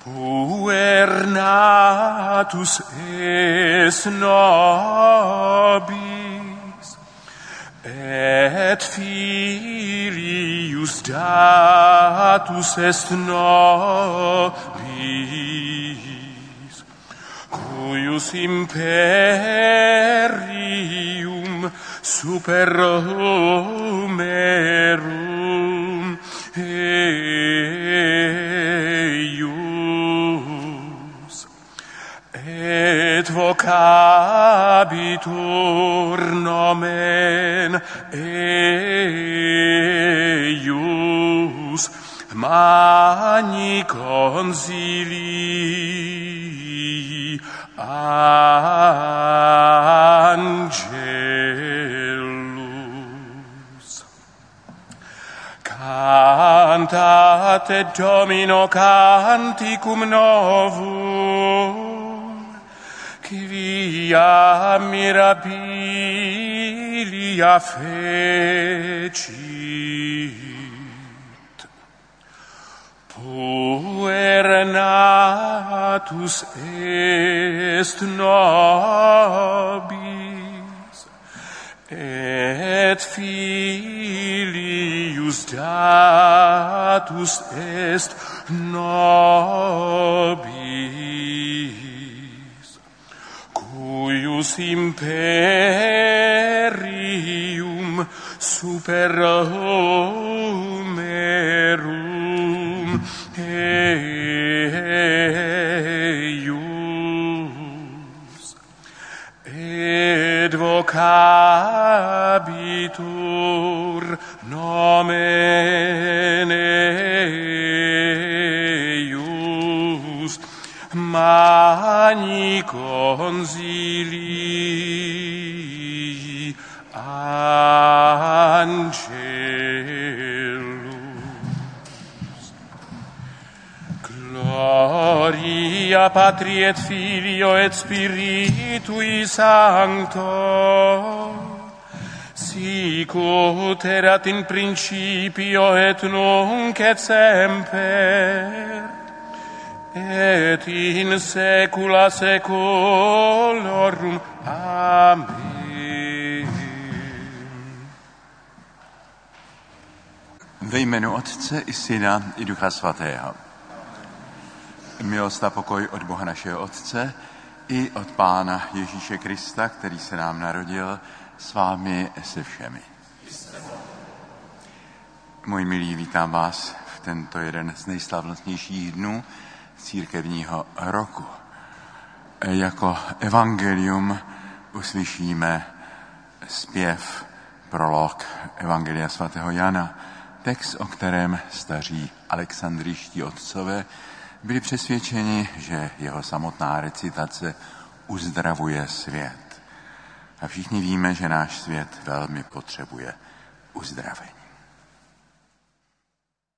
Puer natus est nobis, et filius datus est nobis, cuius imperium super Romerum eius, et vocabitur nomen eius magni consilii angelus. Cantate Domino canticum novum, quia mirabilia fecit. Puer natus est nobis, et filius datus est nobis, cuius imperium super Romerum eius, et vocabitur nomen eius magni consilii angelus. Gloria Patri et Filio et Spiritui Sancto, sic ut erat in principio et nunc et semper, et in saecula saeculorum. Amen. Ve jménu Otce i Syna i Ducha Svatého. Milost a pokoj od Boha našeho Otce i od Pána Ježíše Krista, který se nám narodil, s vámi se všemi. Moji milí, vítám vás v tento jeden z nejslavnostnějších dnů církevního roku. Jako evangelium uslyšíme zpěv, prolog Evangelia svatého Jana, text, o kterém staří alexandrijští otcové byli přesvědčeni, že jeho samotná recitace uzdravuje svět. A všichni víme, že náš svět velmi potřebuje uzdravení.